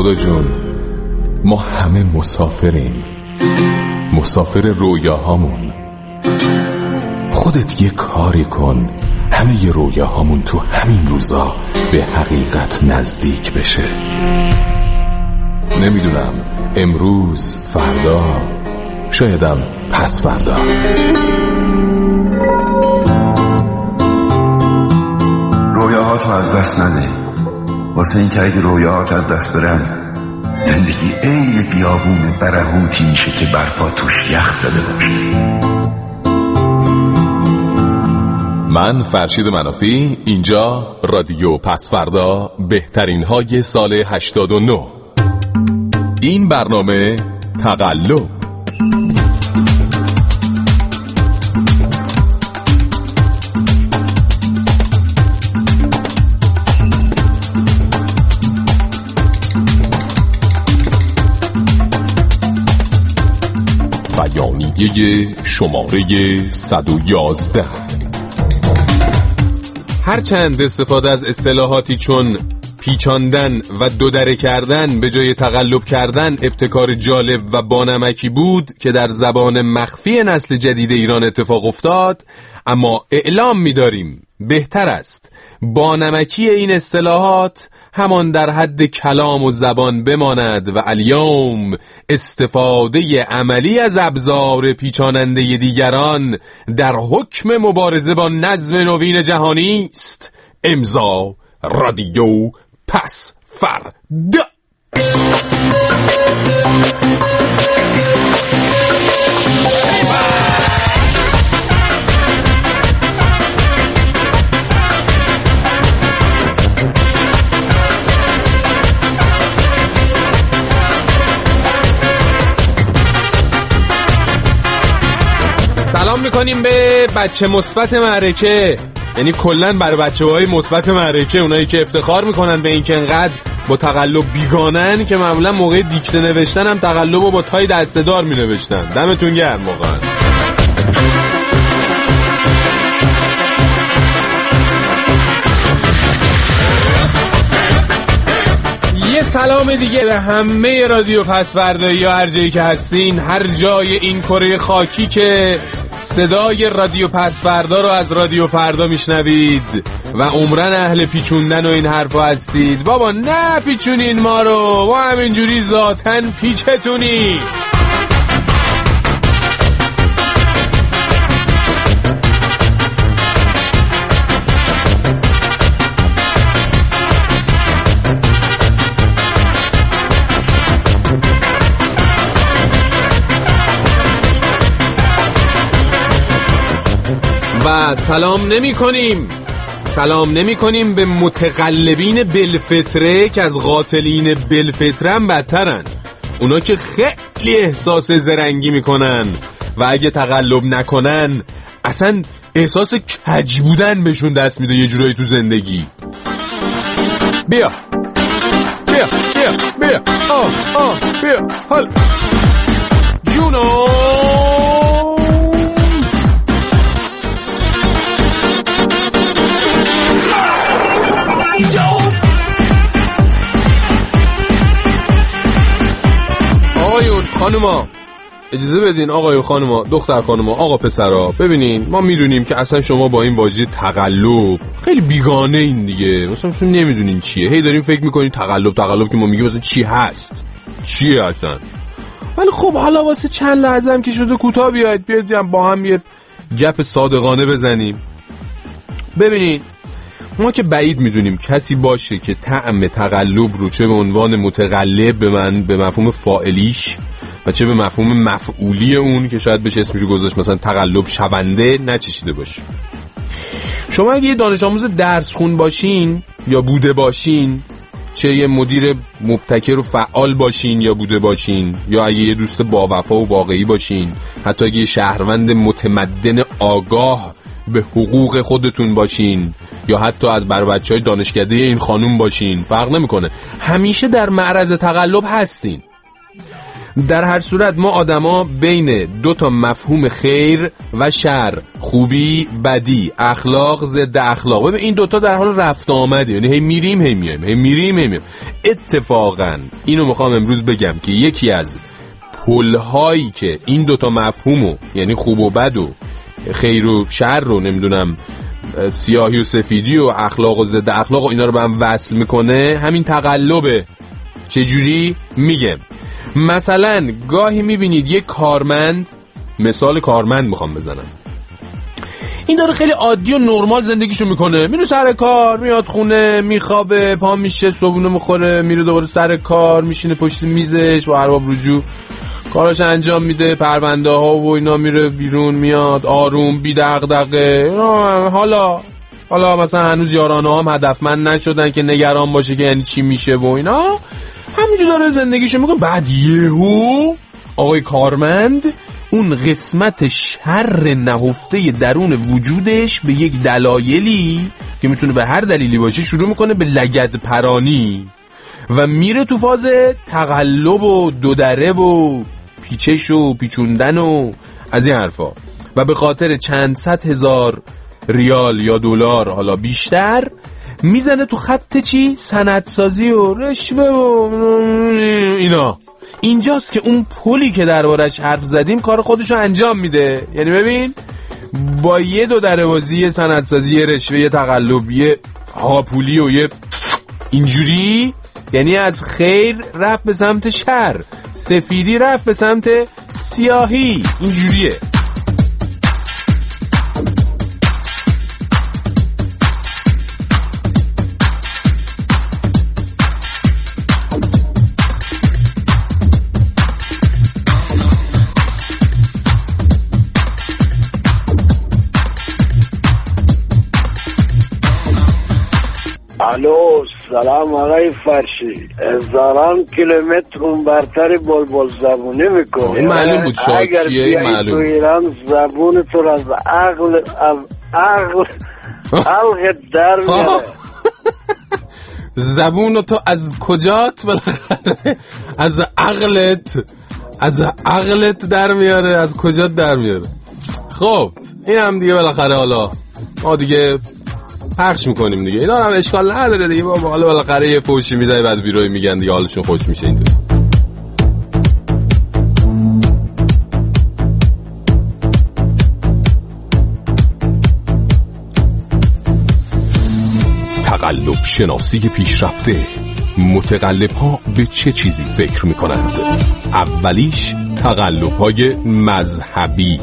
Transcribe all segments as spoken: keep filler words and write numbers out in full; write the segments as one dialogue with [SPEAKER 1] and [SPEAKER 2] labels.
[SPEAKER 1] خدا جون، ما همه مسافریم، مسافر رویاهامون. خودت یه کاری کن همه ی رویاهامون تو همین روزا به حقیقت نزدیک بشه. نمیدونم امروز، فردا، شایدم پس فردا.
[SPEAKER 2] رویاهاتو از دست نده، واسه این که اگه رویاهات از دست برن زندگی عین بیابون برهوتی میشه که برپا توش یخ زده باشه.
[SPEAKER 1] من فرشید منافی، اینجا رادیو پسفردا، بهترین های سال هشتاد و نه. این برنامه تقلب. بیانیه شماره صد و یازده. هرچند استفاده از اصطلاحاتی چون پیچاندن و دودره کردن به جای تقلب کردن ابتکار جالب و بانمکی بود که در زبان مخفی نسل جدید ایران اتفاق افتاد، اما اعلام می‌داریم بهتر است بانمکی این اصطلاحات همان در حد کلام و زبان بماند و الیوم استفاده عملی از ابزار پیچاننده دیگران در حکم مبارزه با نظم نوین جهانی است. امضا رادیو پسفردا. سلام میکنیم به بچه مثبت معرکه، یعنی کلن برای بچه‌های مثبت معرکه، اونایی که افتخار میکنن به این که انقدر با تقلب بیگانن که معمولا موقع دیکته نوشتن هم تقلب رو با تای دسته‌دار مینوشتن. دمتون گرم واقعا. یه سلام دیگه به همه رادیو پسفردایی یا هر جایی که هستین، هر جای این کره خاکی که صدای رادیو پسفردا رو از رادیو فردا میشنوید و عمرن اهل پیچوندن و این حرفا هستید. بابا نه پیچونین ما رو، ما همینجوری ذاتن پیچتونی. و سلام نمی کنیم سلام نمی کنیم به متقلبین بلفطره که از قاتلین بلفطره هم بدترن، اونا که خیلی احساس زرنگی میکنن و اگه تقلب نکنن اصلا احساس کج بودن بهشون دست میده یه جورایی تو زندگی. بیا بیا بیا بیا آه آه بیا حال جونو. آقایون خانوما اجازه بدین، آقایون خانوما، دختر خانوما، آقا پسرا، ببینین ما میدونیم که اصلا شما با این واژه تقلب خیلی بیگانه این دیگه، مثلا مثلا نمیدونین چیه، هی دارین فکر میکنین تقلب تقلب که ما میگیم مثلا چی هست چیه اصلا. ولی خب حالا واسه چند لحظه هم که شده کوتاه بیاید بیاید با هم یه گپ صادقانه بزنیم. ببینین ما که بعید میدونیم کسی باشه که طعم تقلب رو چه به عنوان متقلب به من به مفهوم فاعلیش و چه به مفهوم مفعولی اون که شاید بشه اسمشو گذاشت مثلا تقلب شونده نچشیده باشه. شما اگه یه دانش آموز درس خون باشین یا بوده باشین، چه یه مدیر مبتکر و فعال باشین یا بوده باشین، یا اگه یه دوست با وفا و واقعی باشین، حتی اگه یه شهروند متمدن آگاه به حقوق خودتون باشین، یا حتی از بر بچهای دانشکده این خانوم باشین، فرق نمیکنه، همیشه در معرض تقلب هستین. در هر صورت ما آدما بین دو تا مفهوم خیر و شر، خوبی بدی، اخلاق ضد اخلاق، ببین این دوتا در حال رفت آمده، یعنی هی میریم هی میایم هی میریم هی میایم. اتفاقا اینو میخوام امروز بگم که یکی از پل‌هایی که این دوتا مفهومو، یعنی خوب و بد و خیر و شر رو، نمیدونم سیاهی و سفیدی و اخلاق و ضد اخلاق و اینا رو به هم وصل میکنه، همین تقلبه. چجوری؟ میگم مثلا گاهی میبینید یک کارمند، مثال کارمند میخوام بزنم، این داره خیلی عادی و نرمال زندگیشو میکنه، میره سر کار، میاد خونه، میخوابه، پا میشه، صبحونه میخوره، میره دوباره سر کار، میشینه پشت میزش با ارباب رجوع کاراش انجام میده، پرونده ها و اینا، میره بیرون، میاد آروم بی دغدغه. حالا حالا مثلا هنوز یارانه هم هدفمند نشدن که نگران باشه که یعنی چی میشه و اینا، همینجور داره زندگیشو میکنه. بعد یهو آقای کارمند اون قسمت شر نهفته درون وجودش به یک دلایلی که میتونه به هر دلیلی باشه شروع میکنه به لگد پرانی و میره تو فاز تقلب و دودره و پیچش و پیچوندن و از این حرفا، و به خاطر چند صد هزار ریال یا دلار حالا بیشتر میزنه تو خط چی؟ سندسازی و رشوه و اینا. اینجاست که اون پلی که دربارش حرف زدیم کار خودشو انجام میده. یعنی ببین با یه دو دربازی، یه سندسازی، یه رشوه، یه تقلب، یه هاپولی و یه اینجوری، یعنی از خیر رفت به سمت شر، سفیدی رفت به سمت سیاهی، اینجوریه.
[SPEAKER 3] الو، سلام آقای فرشی. هزاران کیلومتر اون برتر بلبل زبونه میکنه.
[SPEAKER 1] این معلوم بود شاکیه، این معلوم.
[SPEAKER 3] تو ایران زبون تو از عقل از عقل عقل در میاره.
[SPEAKER 1] زبون تو از کجات بالاخره؟ از عقلت، از عقلت در میاره، از کجات در میاره؟ خب این هم دیگه بالاخره حالا ما دیگه پخش میکنیم دیگه، اینا هم اشکال نداره دیگه بابا. حالا بالاخره یه فوشی میدای بعد بیروی میگن دیگه حالشون خوش میشه. این تقلب شناسی پیشرفته. متقلب ها به چه چیزی فکر میکنند؟ اولیش تقلب های مذهبی.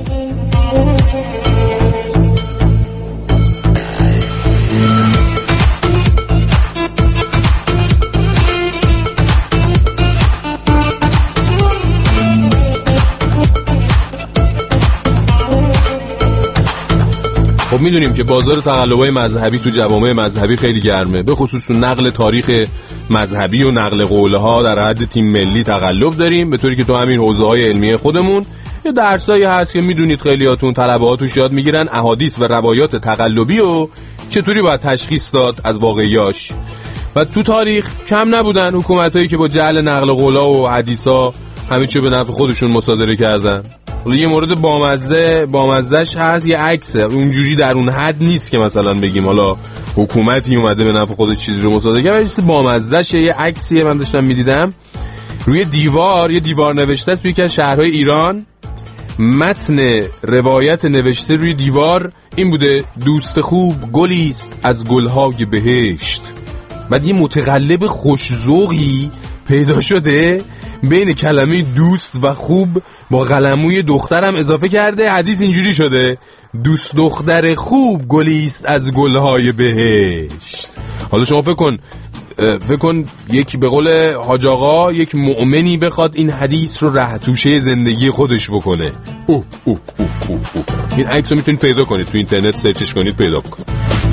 [SPEAKER 1] خب میدونیم که بازار تقلب‌های مذهبی تو جوامع مذهبی خیلی گرمه، به خصوص تو نقل تاریخ مذهبی و نقل قول‌ها در حد تیم ملی تقلب داریم، به طوری که تو همین حوزه‌های علمی خودمون یه درسایی هست که میدونید خیلیاتون طلبه‌ها توش یاد میگیرن، احادیث و روایات تقلبی و چطوری باید تشخیص داد از واقعیاش. و تو تاریخ کم نبودن حکومتایی که با جعل نقل قول‌ها و حدیثا همه چیو به نفع خودشون مصادره کردن. حالا یه مورد بامزه بامزهش هست، یه عکسه، اونجوری در اون حد نیست که مثلا بگیم حالا حکومتی اومده به نفع خودش چیزی رو مصادره کرده، چیز بامزهشه. یه عکسیه من داشتم میدیدم روی دیوار، یه دیوار نوشته است توی یکی از شهرهای ایران، متن روایت نوشته روی دیوار این بوده: دوست خوب گلیست از گلهای بهشت. بعد یه متقلب خوش‌ذوقی پیدا شده بین کلمه دوست و خوب با قلموی دخترم اضافه کرده، حدیث اینجوری شده: دوست دختر خوب گلیست از گلهای بهشت. حالا شما فکر کن فکر کن یک به قول حاج آقا یک مؤمنی بخواد این حدیث رو ره توشه زندگی خودش بکنه. اوه اوه اوه اوه اوه. این عکس رو میتونید پیدا کنید تو اینترنت، سرچش کنید پیدا کنید.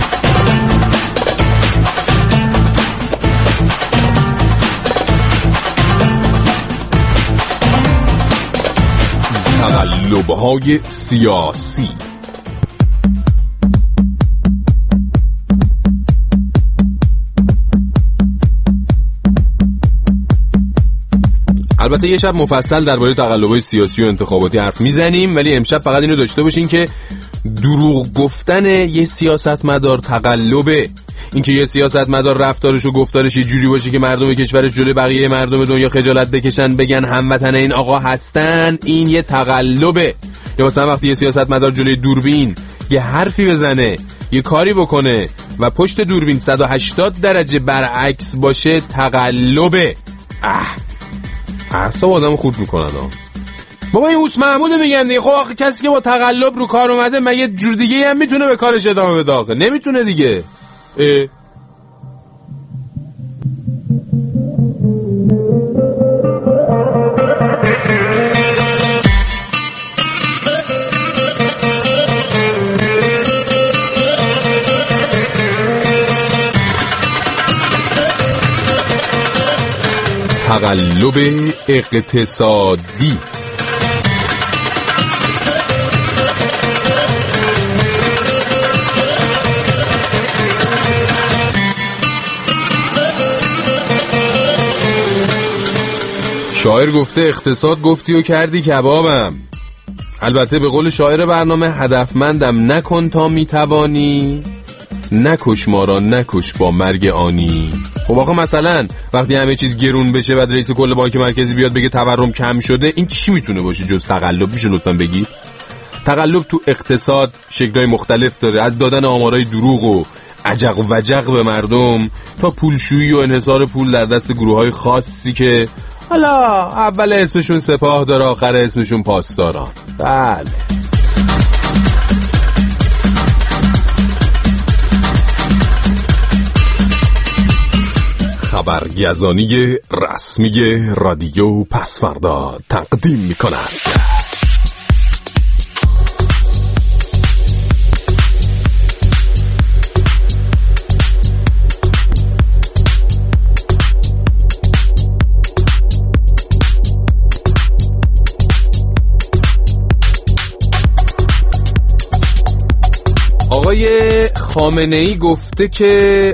[SPEAKER 1] تقلب‌های سیاسی. البته یه شب مفصل درباره تقلب‌های سیاسی و انتخاباتی حرف میزنیم، ولی امشب فقط اینو داشته باشین که دروغ گفتن یه سیاستمدار تقلبه. اینکه یه سیاستمدار رفتارش و گفتارش یه جوری باشه که مردم کشورش جلوی بقیه مردم دنیا خجالت بکشن، بگن هموطن این آقا هستن، این یه تقلبه. یا مثلا وقتی یه سیاستمدار جلوی دوربین یه حرفی بزنه، یه کاری بکنه و پشت دوربین صد و هشتاد درجه برعکس باشه، تقلبه. اه اعصاب آدمو خورد میکنن ها. بابا این اوس محمود میگن دیگه. خب آخه کسی که با تقلب رو کار اومده مگه جور دیگه هم میتونه به کارش ادامه بده؟ آخه نمیتونه دیگه. اه. تقلب اقتصادی. شاعر گفته اقتصاد گفتی و کردی کبابم. البته به قول شاعر برنامه هدفمندم نکن تا میتوانی، نکش ما را نکش با مرگ آنی. خب آقا مثلا وقتی همه چیز گرون بشه بعد رئیس کل بانک مرکزی بیاد بگه تورم کم شده، این چی میتونه باشه جز تقلب؟ میشه لطفا بگی؟ تقلب تو اقتصاد شکل‌های مختلف داره، از دادن آمارای دروغ و عجق و وجق به مردم تا پولشویی و انحصار پول در دست گروه‌های خاصی که حالا اول اسمشون سپاه داره آخر اسمشون پاسداران. بله خبرگزانی رسمی رادیو پسوردا تقدیم می‌کند. آقای خامنه‌ای گفته که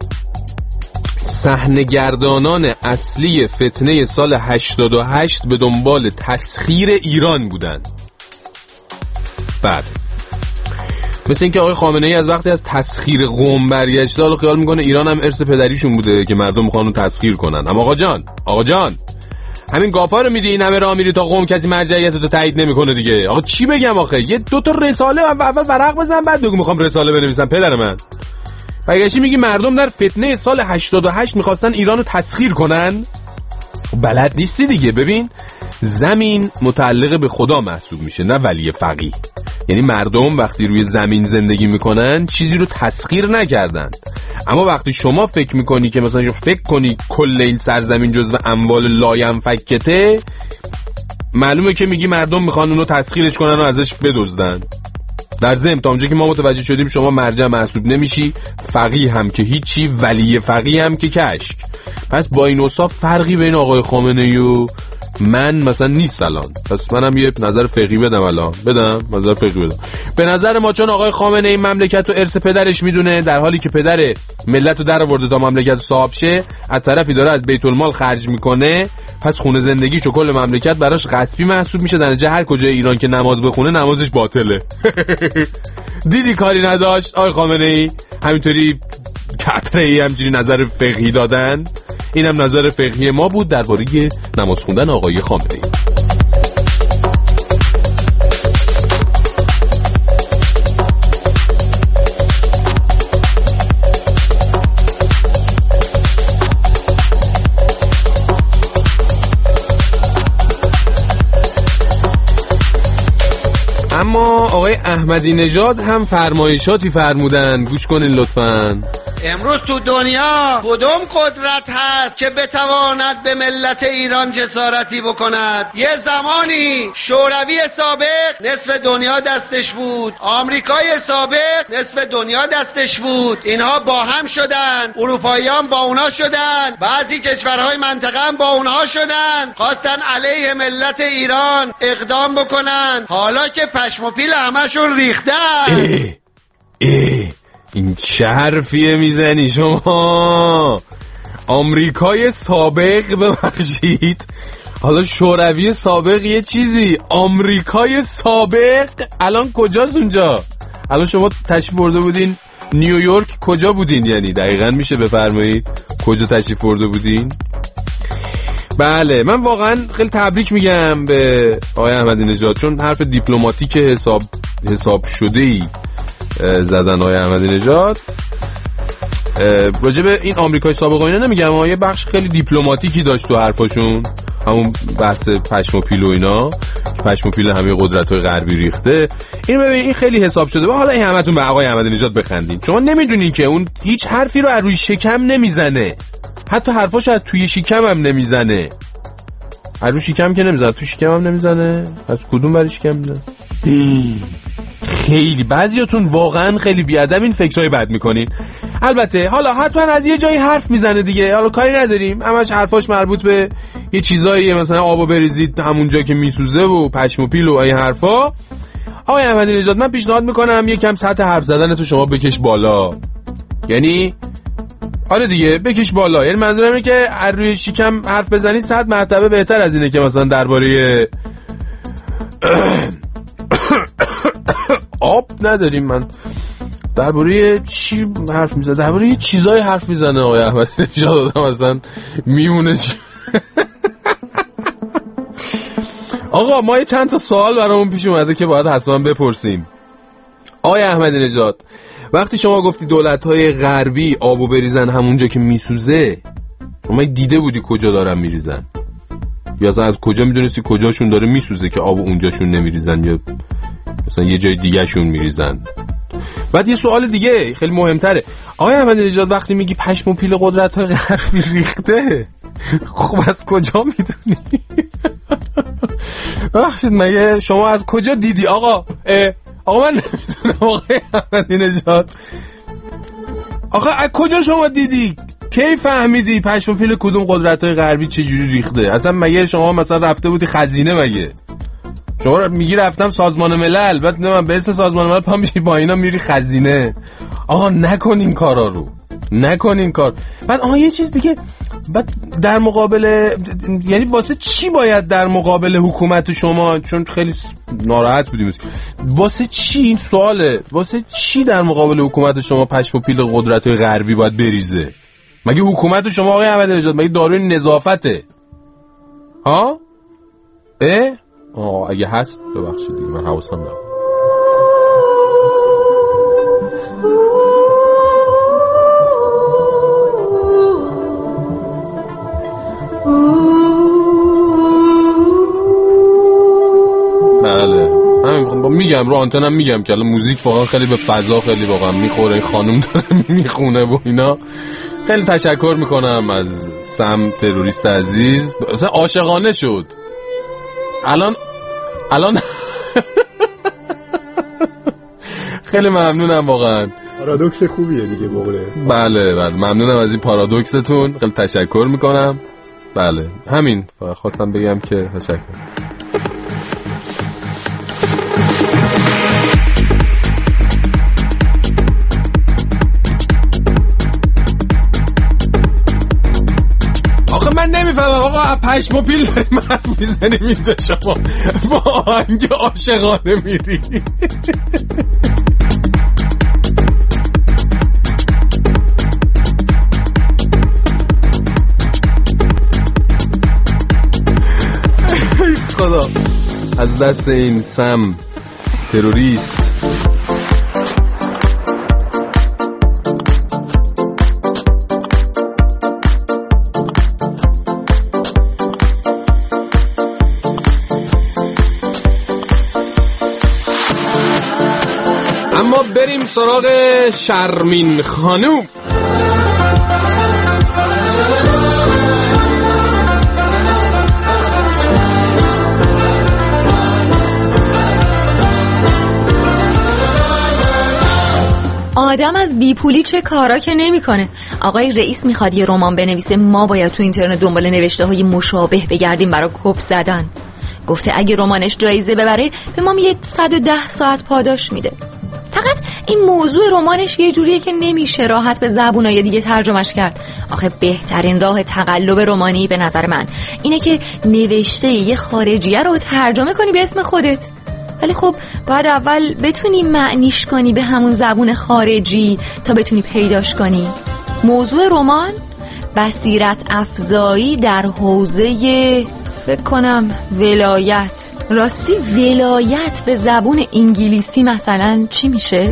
[SPEAKER 1] صحنه‌گردانان اصلی فتنه سال هشتاد و هشت به دنبال تسخیر ایران بودند. بعد مثل اینکه آقای خامنه‌ای از وقتی از تسخیر قم برگشته، حالا خیال میکنه ایران هم ارث پدریشون بوده که مردم میخوان رو تسخیر کنن. اما آقا جان آقا جان همین گافا رو میدی، این همه راه میری تا قم کسی مرجعیت رو تایید نمیکنه دیگه. آقا چی بگم آخه؟ یه دو تا رساله اول ورق بزن بعد بگو میخوام رساله بنویسم. پدر من برگشتی میگی مردم در فتنه سال هشتاد و هشت میخواستن ایران رو تسخیر کنن؟ بلد نیستی دیگه. ببین زمین متعلق به خدا محسوب میشه نه ولی فقیه. یعنی مردم وقتی روی زمین زندگی میکنن چیزی رو تسخیر نکردن. اما وقتی شما فکر میکنی که مثلا فکر کنی کل این سرزمین جزو اموال لاینفکته، معلومه که میگی مردم میخوان اونو تسخیرش کنن و ازش بدزدن. در ضمن تا اونجا که ما متوجه شدیم شما مرجع محسوب نمیشی، فقیه هم که هیچی، ولی فقیه هم که کشک. پس با این اوصاف فرقی بین آقای خامنه‌ای و من مثلا نیست الان. پس منم یه نظر فقهی بدم الان. بدم نظر فقهی بدم. به نظر ما چون آقای خامنه‌ای مملکت رو ارث پدرش میدونه، در حالی که پدر ملت رو در آورده تا مملکت رو صاحب شه، از طرفی داره از بیت المال خرج میکنه، پس خونه زندگیش و کل مملکت براش غصبی محسوب میشه. در نتیجه هر کجای ایران که نماز بخونه نمازش باطله. دیدی کاری نداشت آقای خامنه‌ای؟ همینطوری کتره‌ای همینجوری نظر فقهی دادن. اینم نظر فقهی ما بود درباره نماز خوندن آقای خامنه‌ای. اما آقای احمدی نژاد هم فرمایشاتی فرمودن، گوش کنین لطفاً.
[SPEAKER 4] امروز تو دنیا کدوم قدرت هست که بتواند به ملت ایران جسارتی بکند؟ یه زمانی شوروی سابق نصف دنیا دستش بود، آمریکای سابق نصف دنیا دستش بود، اینها با هم شدن، اروپاییان با اونا شدن، بعضی کشورهای منطقه هم با اونها شدن، خواستن علیه ملت ایران اقدام بکنن، حالا که پشم و پیل همشون ریختن.
[SPEAKER 1] اه اه این چه حرفیه میزنی شما؟ آمریکای سابق ببخشید حالا شوروی سابق یه چیزی، آمریکای سابق الان کجاست اونجا؟ الان شما تشریف برده بودین نیویورک، کجا بودین؟ یعنی دقیقاً میشه بفرمایید کجا تشریف برده بودین؟ بله، من واقعا خیلی تبریک میگم به آقای احمدی نژاد، چون حرف دیپلماتیک حساب حساب شده ای زدن آقای احمدی نژاد. راجع به این آمریکای سابق اینا نمیگم، اما یه بخش خیلی دیپلماتیکی داشت تو حرفاشون، همون بحث پشم و پیل و اینا، پشم و پیل همه قدرت‌های غربی ریخته. این ببین این خیلی حساب شده. و حالا این همتون به آقای احمدی نژاد بخندین. شما نمیدونین که اون هیچ حرفی رو از روی شکم نمیزنه، حتی حرفاشو از توی شکم هم نمیزنه. از روی شکم که نمیزنه، توی شکم هم نمیزنه. از کدوم برای شکم میزنه؟ خیلی بعضیاتون واقعا خیلی بیادب این فکرای بد میکنین. البته حالا حتما از یه جایی حرف میزنه دیگه، حالا کاری نداریم، همش حرفاش مربوط به یه چیزایی مثلا آبو بریزید همونجا که میسوزه و پشم و پیل و این حرفا. آقای احمدی نژاد، من پیشنهاد میکنم یکم سطح حرف زدن تو شما بکش بالا. یعنی آره دیگه بکش بالا. یعنی منظورم اینه که از روی شکم حرف بزنی صد مرتبه بهتر از اینه که مثلا درباره آب نداریم. من درباره چی حرف میزنه؟ درباره چیزای حرف میزنه آقای احمدی نژاد، آدم مثلا میمونه چی... آقا ما یه چند تا سوال برامون پیش اومده که باید حتما بپرسیم. آقای احمدی نژاد، وقتی شما گفتی دولت‌های غربی آبو بریزن همونجا که میسوزه، شما دیده بودی کجا دارن میریزن؟ یا اصلا از کجا میدونستی کجاشون داره میسوزه که آبو اونجاشون نمیریزن یا مثلا یه جای دیگه شون میریزن؟ بعد یه سوال دیگه خیلی مهمتره. آقای احمدی نژاد، وقتی میگی پشم و پیل قدرت‌های غربی ریخته، خب از کجا میدونی؟ بخشید مگه شما از کجا دیدی آقا؟ آقا من نمیدونم آقای احمدی نژاد، آقا از کجا شما دیدی؟ کی فهمیدی پشم و پیل کدوم قدرت‌های غربی چه جوری ریخته؟ اصلا مگه شما مثلا رفته بودی خزینه؟ مگه شما میگی رفتم سازمان ملل، بعد من به اسم سازمان ملل پا میشی با اینا میری خزینه؟ آقا نکن این کارا رو، نکن این کار. بعد آها یه چیز دیگه، بعد در مقابل، یعنی واسه چی باید در مقابل حکومت شما، چون خیلی ناراحت بودیم، واسه چی این سواله، واسه چی در مقابل حکومت شما پشم و پیل قدرت‌های غربی باید بریزه؟ مگه حکومت شما آقای احمدی نژاد مگه داروی نظافته؟ ها؟ اه؟ آه اگه هست ببخشید دیگه من حواسم نبود. بله همین میگم، رو آنتنم میگم که الان موزیک واقعا خیلی به فضا خیلی واقعا میخوره، این خانم داره میخونه و اینا. خیلی تشکر میکنم از سم تروریست عزیز، مثلا عاشقانه شد الان الان خیلی ممنونم واقعا.
[SPEAKER 5] پارادوکس خوبیه دیگه بقوله.
[SPEAKER 1] بله بله ممنونم از این پارادوکستون، خیلی تشکر میکنم. بله همین خواستم بگم که تشکر. آخه من نمیفهمم آقا، پشم و پیل داریم حرف میزنیم اینجا، شما با آهنگ عاشقانه میری. خدا از دست این سم تروریست. اما بریم سراغ شرمین خانوم.
[SPEAKER 6] آدم از بیپولی چه کارا که نمیکنه. آقای رئیس میخواد یه رمان بنویسه، ما باید تو اینترنت دنبال نوشته های مشابه بگردیم برای کپ زدن. گفته اگه رمانش جایزه ببره به ما یه صد و ده ساعت پاداش میده. فقط این موضوع رمانش یه جوریه که نمیشه راحت به زبونای دیگه ترجمهش کرد. آخه بهترین راه تقلب رمانی به نظر من اینه که نوشته یه خارجیه رو ترجمه کنی به اسم خودت. ولی خب باید اول بتونی معنیش کنی به همون زبون خارجی تا بتونی پیداش کنی. موضوع رمان بصیرت افزایی در حوزه فکر کنم ولایت. راستی ولایت به زبون انگلیسی مثلا چی میشه؟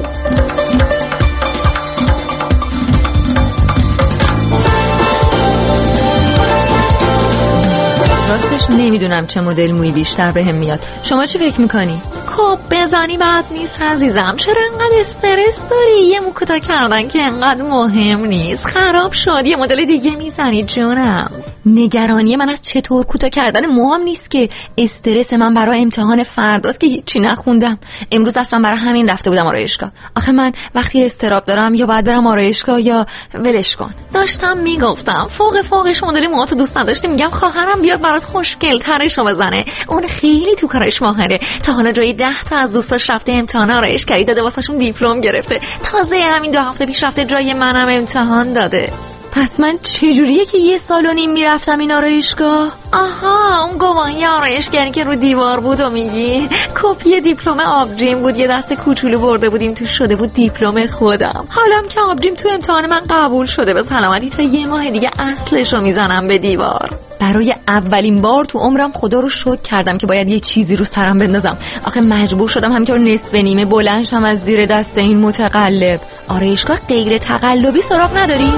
[SPEAKER 6] راستش نمیدونم چه مدل موی بیشتر بهم میاد. شما چی فکر میکنی؟ خب بزنی بد نیست عزیزم. چرا انقدر استرس داری؟ یه مو کوتاه کردن که انقدر مهم نیست. خراب شد یه مدل دیگه میزنی جونم. نگرانی من از چطور کوتاه کردن موهام نیست که استرس من برای امتحان فرداست که هیچی نخوندم. امروز اصلا برای همین رفته بودم آرایشگاه. آخه من وقتی استراب دارم یا باید برم آرایشگاه یا ولش کن. داشتم میگفتم فوق فوقش مدل موهاتو دوست نداشتی، میگم خواهرم بیاد برات خوشگل ترشو بزنه. اون خیلی تو کارش ماهره. تا حالا جای ده تا از دوستاش رفته امتحان آرایشگری داده، واسهشون دیپلم گرفته. تازه همین دو هفته پیش رفته جای منم امتحان داده. پس من چجوریه که یه سال و نیم میرفتم این آرایشگاه؟ آها اون گواهی آرایشگری که رو دیوار بود و میگی؟ کپی دیپلم آبجیم بود، یه دست کوچولو برده بودیم تو شده بود دیپلم خودم. حالا که آبجیم تو امتحان من قبول شده به سلامتی، تا یه ماه دیگه اصلشو میزنم به دیوار. برای اولین بار تو عمرم خدا رو شکر کردم که باید یه چیزی رو سرم بندازم. آخه مجبور شدم همینطور نصف نیمه بلند شم از زیر دست این متقلب. آرایشگاه غیر تقلبی سراغ نداری؟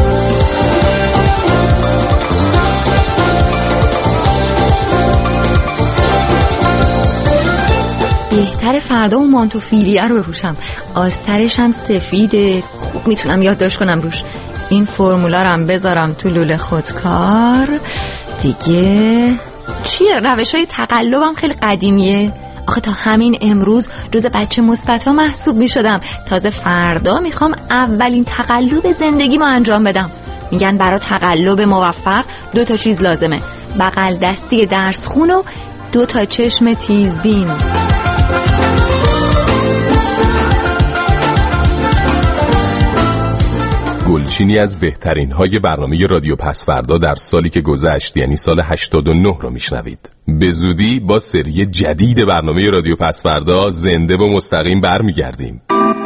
[SPEAKER 6] بهتر فردا اون مانتوفیلیه رو بپوشم. آسترش هم سفیده، خوب میتونم یادداشت کنم روش. این فرمولا رو هم بذارم تو لوله خودکار. دیگه چیه؟ روش‌های تقلبم خیلی قدیمیه. آخه تا همین امروز جز بچه مثبت‌ها محسوب میشدم. تازه فردا میخوام اولین تقلب زندگیمو انجام بدم. میگن برای تقلب موفق دو تا چیز لازمه: بغل دستی درس خون و دو تا چشم تیزبین.
[SPEAKER 1] گلچینی از بهترین های برنامه رادیو پسوردا در سالی که گذشت، یعنی سال هشتاد و نه رو میشنوید. به زودی با سری جدید برنامه رادیو پسوردا زنده و مستقیم برمیگردیم.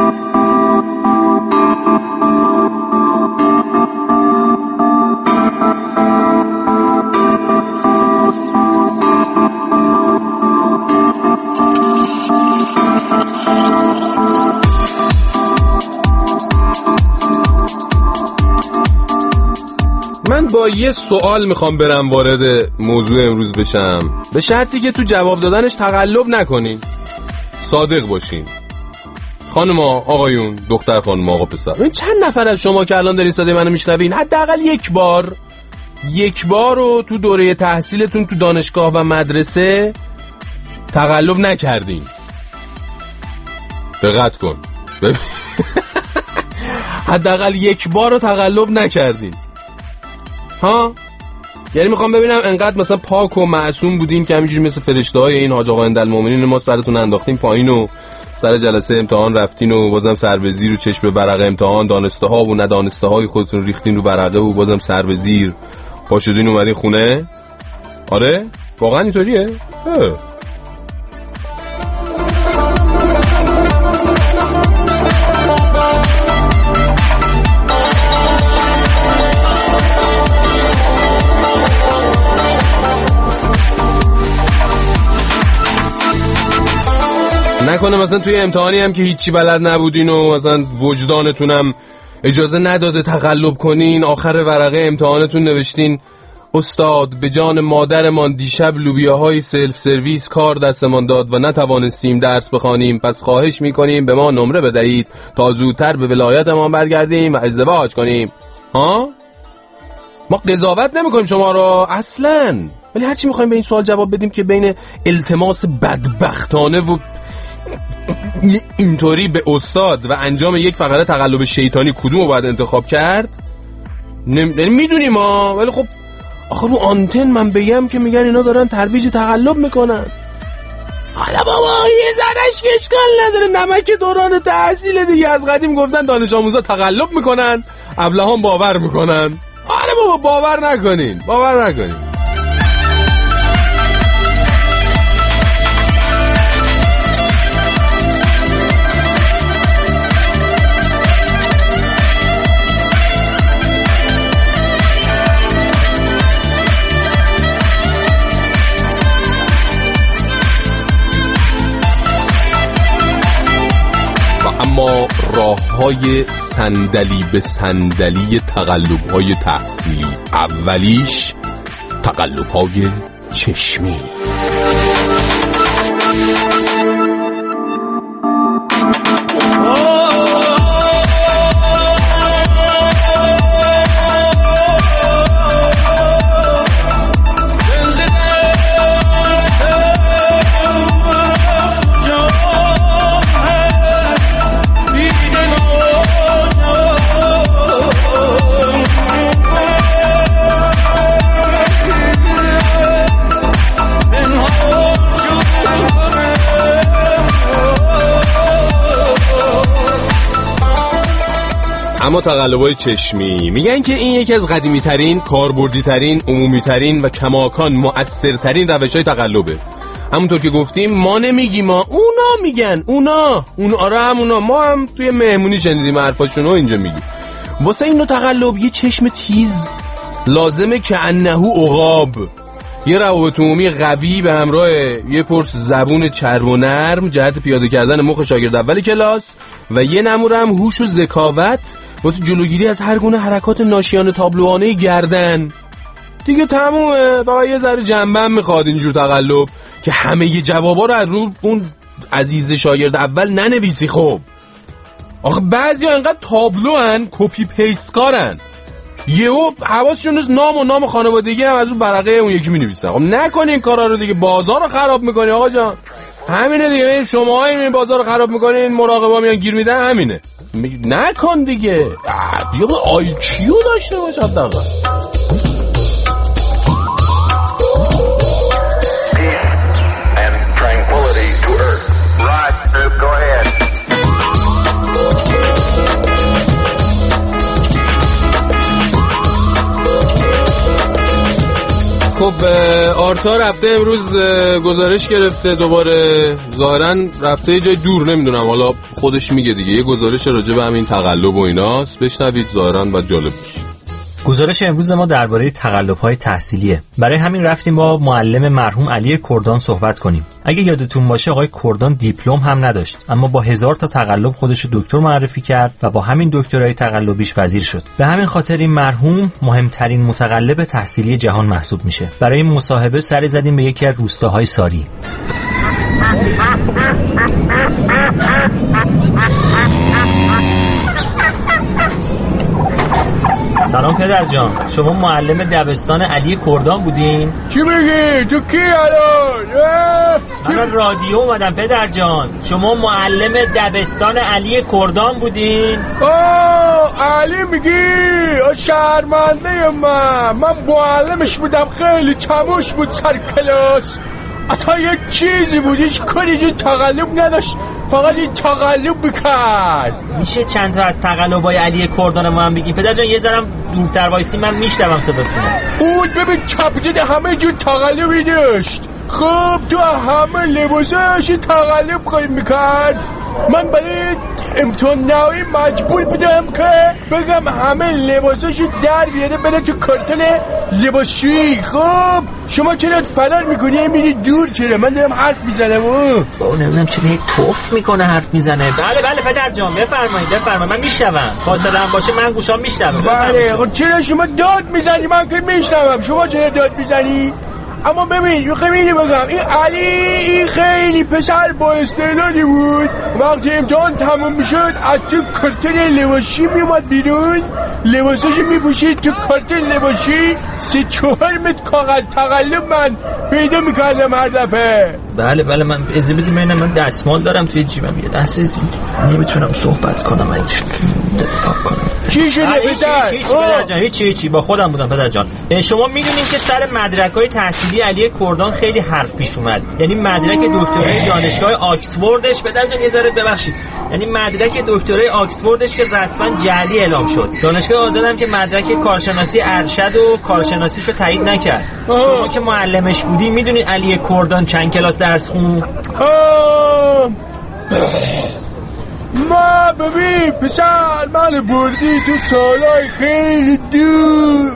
[SPEAKER 1] من با یه سوال میخوام برم وارد موضوع امروز بشم، به شرطی که تو جواب دادنش تقلب نکنین، صادق باشین. خانما، آقایون، دختر خانم، آقا پسر، این چند نفر از شما که الان دارین صدای منو میشنوین حداقل یک بار یک بار رو تو دوره تحصیلتون تو دانشگاه و مدرسه تقلب نکردین؟ دقت کن. حداقل یک بار رو تقلب نکردین ها؟ یعنی میخوام ببینم انقدر مثلا پاک و معصوم بودین که همینجوری مثل فرشته های این حاج آقا اندالمومنین ما سرتون انداختین پایین و سر جلسه امتحان رفتین و بازم سر به زیر و چشم به برقه امتحان، دانسته ها و ندانسته های خودتون ریختین رو برقه و بازم سر به زیر پا شدین اومدین خونه؟ آره؟ واقعا اینطوریه؟ اه. نکنه مثلا توی امتحانی هم که هیچی بلد نبودین و مثلا وجدانتونم اجازه نداده تقلب کنین، آخر ورقه امتحانتون نوشتین استاد به جان مادرمان دیشب لوبیاهای سلف سرویس کار دستمان داد و نتوانستیم درس بخوانیم، پس خواهش میکنیم به ما نمره بدهید تا زودتر به ولایتمان برگردیم و ازدواج کنیم. ها؟ ما قضاوت نمیکنیم شما رو اصلاً، ولی هرچی میخوایم به این سوال جواب بدیم که بین التماس بدبختانه و اینطوری به استاد و انجام یک فقره تقلب شیطانی کدومو باید انتخاب کرد نمی... میدونیم ها، ولی خب آخه رو آنتن من بگم که میگن اینا دارن ترویج تقلب میکنن. حالا بابا یه زنش که اشکال نداره، نمک دوران تحصیل دیگه. از قدیم گفتن دانش آموزا تقلب میکنن، ابلهان باور میکنن. آره بابا باور نکنین، باور نکنین. اما راه‌های صندلی به صندلی تقلب‌های تحصیلی، اولیش تقلب‌های چشمی. اما تقلب‌های چشمی میگن که این یکی از قدیمی ترین، کاربردی ترین، عمومی ترین و کماکان مؤثرترین روش‌های تقلبه. همونطور که گفتیم ما نمیگیم، ما اونا میگن، اونا اون آره همونا، ما هم توی مهمونی شنیدیم حرفاشونو اینجا میگیم. واسه اینو تقلب یه چشم تیز لازمه که انهو عقاب، یه روابط عمومی قوی به همراه یه پرس زبون چرب و نرم جهت پیاده کردن مخ شاگرد اول کلاس و یه نموره هم هوش و ذکاوت واسه جلوگیری از هر گونه حرکات ناشیانه تابلوانه گردن. دیگه تمومه. فقط یه ذره جنبه میخواد اینجور تقلب که همه ی جوابا رو از رو اون عزیز شاگرد اول ننویسی. خب آخه بعضیا انقدر تابلو هن، کپی پیست کارن، یهو حواسشون نیست نام و نام خانوادگی هم از اون ورقه اون یکی می‌نویسن. خب نکنین این کارا رو دیگه، بازار رو خراب می‌کنی آقا جان. همینه دیگه، شما این بازار رو خراب می‌کنین، مراقبا میان گیر میدن، همینه. نکن دیگه. بیا به آی کیو داشته باش حداقل. خب آرتا رفته امروز گزارش گرفته دوباره، ظاهرا رفته یه جای دور، نمیدونم حالا خودش میگه دیگه، یه گزارش راجع به همین تقلب و ایناست. بشنوید، ظاهرا و جالب میشه.
[SPEAKER 7] گزارش امروز ما درباره تقلب‌های تحصیلیه. برای همین رفتیم با معلم مرحوم علی کردان صحبت کنیم. اگه یادتون باشه آقای کردان دیپلم هم نداشت، اما با هزار تا تقلب خودش رو دکتر معرفی کرد و با همین دکترای تقلبیش وزیر شد. به همین خاطر این مرحوم مهمترین متقلب تحصیلی جهان محسوب میشه. برای این مصاحبه سر زدیم به یکی از روستاهای ساری. سلام پدر جان، شما معلم دبستان علی کردان بودین؟
[SPEAKER 1] چی میگی؟ تو کی الان؟
[SPEAKER 7] من رادیو اومدم پدر جان. شما معلم دبستان علی کردان بودین؟
[SPEAKER 1] آه علی میگی؟ شرمنده من من معلمش بودم، خیلی چموش بود سر کلاس، اصلا یه چیزی بود، هیچ کاری جو تقلب نداشت، فقط این تقلب بکرد.
[SPEAKER 7] میشه چند تا از تقلبای علی کردان ما هم بگیم پدر جان؟ یه ذرم دورتر وایسی، من میشنوم صداتونو.
[SPEAKER 1] اون ببین چپجد همه جو تقلبی داشت. خب تو همه لباساش تقلب خواهی میکرد. من برای امتحان نهایی مجبور بودم که بگم همه لباساشو در بیاره بره تو کارتون لباسشویی. خب شما چرا فرار میکنی میری دور؟ چرا من دارم حرف میزنم؟
[SPEAKER 7] بابا نمیدونم چرا یک توف میکنه حرف میزنه. بله بله پدر جان بفرمایید بفرمایید، من میشنوم، فاصله هم باشه من گوشام میشنوم.
[SPEAKER 1] بله خب چرا شما داد میزنی؟ من که میشنوم، شما چرا داد میزنی؟ اما ببین خیلی بگم، این علی این خیلی پسر با استعدادی بود. وقتی امتحان تموم میشد از تو کارتون لباسی میومد بیرون، لباساشو میپوشید تو کارتون لباسی، سه چهار متر کاغذ تقلب من پیدا میکردم هر دفعه.
[SPEAKER 7] بله بله من اجازه بدید ببینم، من دستمال دارم توی جیبم، یه لحظه نمیتونم صحبت کنم، من دفاع کنم.
[SPEAKER 5] چی شده پسر؟
[SPEAKER 7] چی چی پدر جان؟ هیچی هیچی با خودم بودم پدر جان. شما میدونین که سر مدرک‌های تحصیلی علی کردان خیلی حرف پیش اومد. یعنی مدرک دکترای دانشگاه آکسفوردش پدر جان یه ذره ببخشید. یعنی مدرک دکترای آکسفوردش که رسما جعلی اعلام شد. دانشگاه آزادم که مدرک کارشناسی ارشد و کارشناسیشو تایید نکرد. شما که معلمش بودی میدونین علی کردان چند کلاس درس خون؟
[SPEAKER 5] ما ببین پسر من بردی تو سالای خیلی دور.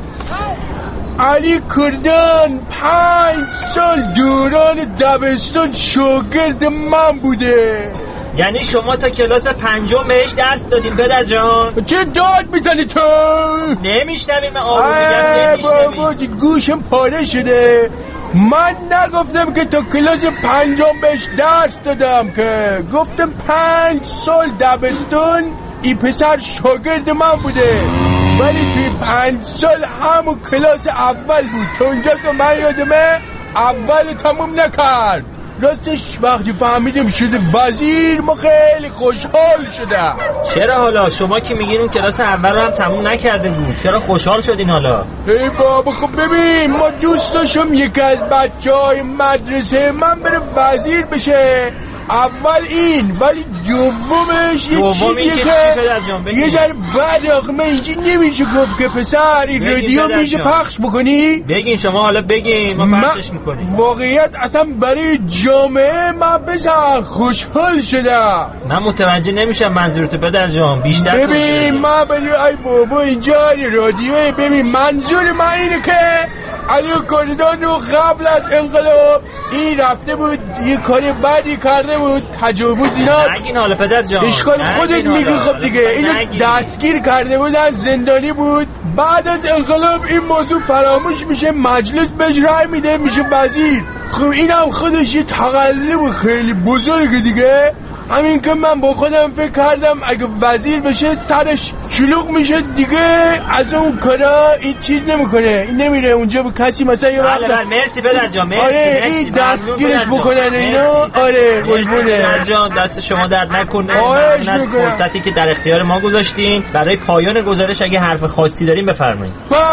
[SPEAKER 5] علی کردان پنج سال دوران دبستان شاگرد من بوده.
[SPEAKER 7] یعنی شما تا کلاس پنجم بهش درس دادیم پدر جان؟
[SPEAKER 5] چه داد میزنی تو؟
[SPEAKER 7] نمیشنویم من آروم میگم نمیشنویم.
[SPEAKER 5] بابا گوشم پاره شده. من نگفتم که تا کلاس پنجم بهش درس دادم، که گفتم پنج سال دبستان این پسر شاگرد من بوده، ولی توی پنج سال همون کلاس اول بود. تا اونجا که من یادمه اول تموم نکرد. راستش وقتی فهمیدم شده وزیر ما خیلی خوشحال شدم.
[SPEAKER 7] چرا حالا شما که میگین اون کلاس اول رو هم تموم نکرده بود، چرا خوشحال شدین حالا؟
[SPEAKER 5] ای بابا خب ببین ما دوست داشتم یکی از بچه های مدرسه من بره وزیر بشه. اول این، ولی دومش یه چیزیه که یه ذره بد آخمه اینجی نمیشه گفت که پسر این رادیو میشه پخش بکنی؟
[SPEAKER 7] بگین شما حالا بگین ما پخشش میکنیم.
[SPEAKER 5] واقعیت اصلا برای جامعه من بسر خوشحال شدم.
[SPEAKER 7] من متوجه نمیشم منظورتو پدر جان، بیشتر
[SPEAKER 5] ببین من بلی ای بابا اینجا رادیوه. ببین منظور من اینه که علی کردان رو قبل از انقلاب این رفته بود یه کاری بدی کرده بود، تجاوز اینا.
[SPEAKER 7] نگین حالا پدر جان،
[SPEAKER 5] اشکال خودت میگی. خب دیگه اینو دستگیر کرده بودن، زندانی بود. بعد از انقلاب این موضوع فراموش میشه، مجلس بهش رای میده میشه وزیر. خب اینم خودش یه تقلب خیلی بزرگه دیگه. همین که من با خودم فکر کردم اگه وزیر بشه سرش شلوغ میشه دیگه، از اون کارا این چیز نمیکنه، این نمیره اونجا به کسی مثلا یه وقت.
[SPEAKER 7] بله مرسی پدر جان، مرسی.
[SPEAKER 5] آره این دستگیرش بکنن اینا. آره
[SPEAKER 7] مرسی پدر جان، دست شما درد نکنه.
[SPEAKER 5] ممنون
[SPEAKER 7] از فرصتی که در اختیار ما گذاشتین. برای پایان گزارش اگه حرف خاصی دارین بفرمایید.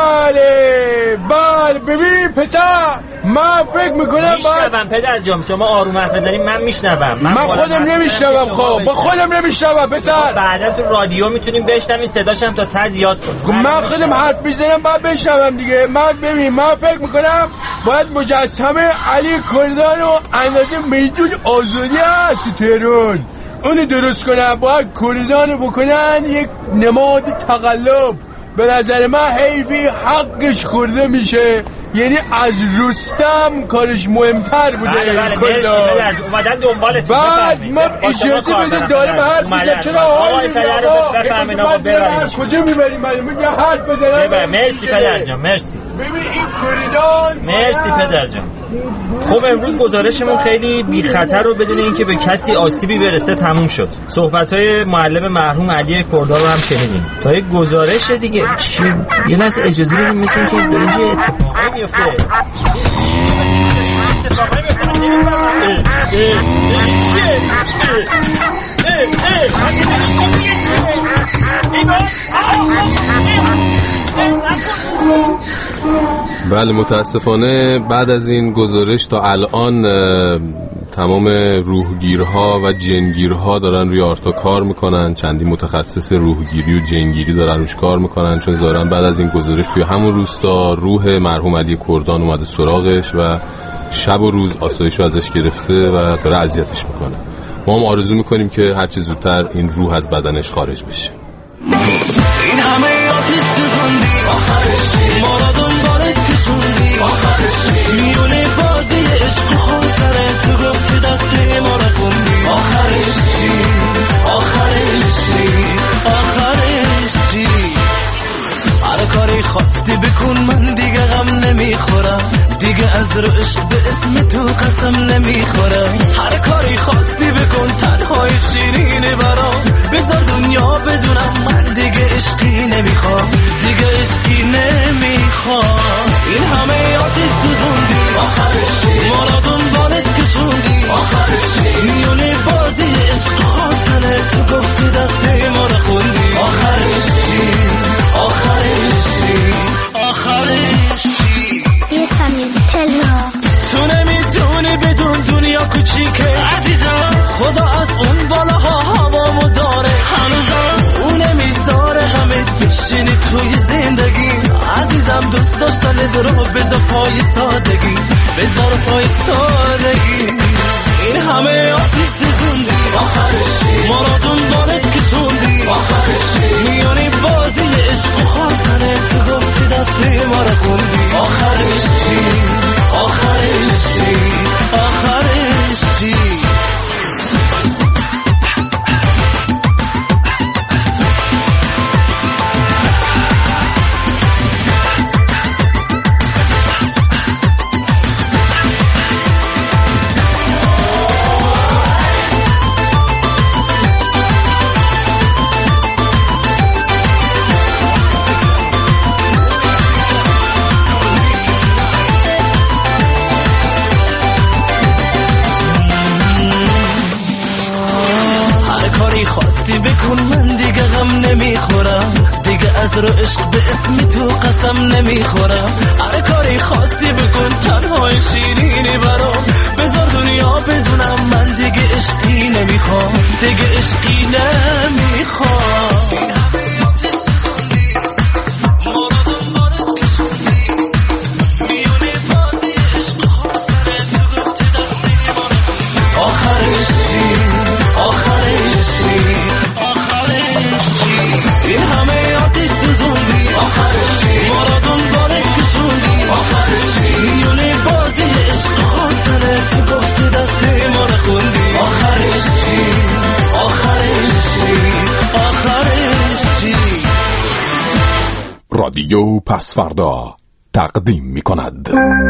[SPEAKER 5] بله بله ببین پسر من فکر میکنم
[SPEAKER 7] میشنوم پدر جان، شما آروم حرف بزنین من میشنوم.
[SPEAKER 5] من, من خودم نمیشنوم. خب با خودم نمیشنوم پسر.
[SPEAKER 7] بعدا تو رادیو میتونیم بشنویم صداشم تا تز یاد کنم.
[SPEAKER 5] من خودم حرف میزنم بعد بشنوم دیگه. من ببین من فکر میکنم باید مجسمه علی کردان رو اندازه میدون آزادی هست تو تهران اونو درست کنن. باید کردان رو بکنن یک نماد تقلب. به نظر من حیفی حقش خورده میشه، یعنی از رستم کارش مهمتر بوده.
[SPEAKER 7] بله بله مرسی اومدن دنبالت.
[SPEAKER 5] بعد من اجازه بده داره به حرف میزن. چرا
[SPEAKER 7] آقای پدر رو بفهمین آقا ببرین
[SPEAKER 5] کجا میبریم من میگه حرف بزنم.
[SPEAKER 7] مرسی پدر جان مرسی.
[SPEAKER 5] ببین این کردان
[SPEAKER 7] مرسی پدر جان. خب امروز گزارشمون خیلی بی خطر رو بدون اینکه به کسی آسیبی برسه تموم شد. صحبت‌های معلم مرحوم علی کردان رو هم شنیدیم. تا یک گزارش دیگه چی یه لحظه اجازه بدیم، مثل اینکه داره اینجا اتفاقی میفته. اتفاقی میفته نمی‌فهمم. اه اه چیه؟ اه اه اه چیه؟
[SPEAKER 1] بله متاسفانه بعد از این گزارش تا الان تمام روحگیرها و جنگیرها دارن روی آرتا کار میکنن. چندی متخصص روحگیری و جنگیری دارن روش کار میکنن، چون ظاهرا بعد از این گزارش توی همون روستا روح مرحوم علی کردان اومده سراغش و شب و روز آسایش رو ازش گرفته و داره اذیتش میکنه. ما هم آرزو میکنیم که هرچی زودتر این روح از بدنش خارج بشه.
[SPEAKER 8] این همه آتش سوزوندی آخرشی، ما را دنبالت کشوندی آخرشی، میونه بازی عشق و خوزنه تو گفتی دسته ما را خوندی آخرشی آخرشی آخرشی. هر کاری خواستی بکن من دیگه غم نمیخورم، دیگه از رو عشق به اسم تو قسم نمیخورم. هر کاری خواستی بکن تنهای شیرینه برام، بذار دنیا بدونم من دیگه عشقی نمیخوام، دیگه عشقی نمیخوام. این همه آتش سوزوندی آخرشی، ما را دنبالت کشوندی آخرشی، میونه بازی عشق خواستنه تو گفتی دسته ما را خوندی آخرشی توی زندگی عزیزم دوست داشتن درو بذار پای سادگی بذار پای سادگی این همه آتیش سوزوندی آخرشی ما را دنبالت کشوندی آخرشی میانی بازی عشق و خواستنه تو گفتی دستی ما را خوندی آخرشی آخرشی آخرشی بکن من دیگه غم نمیخورم دیگه از رو عشق به اسمی تو قسم نمیخورم هر کاری خواستی بکن تنهای شیرینی برام بذار دنیا بدونم من دیگه عشقی نمیخوام دیگه عشقی نمیخوام این همه آتیش سوزوندی آخرشی ما را دنبالت کشوندی آخرشی میونه بازی عشق خواستنه تو گفتی دستی ما را خوندی آخرشی آخرشی آخرشی
[SPEAKER 1] رادیو پسفردا تقدیم می کند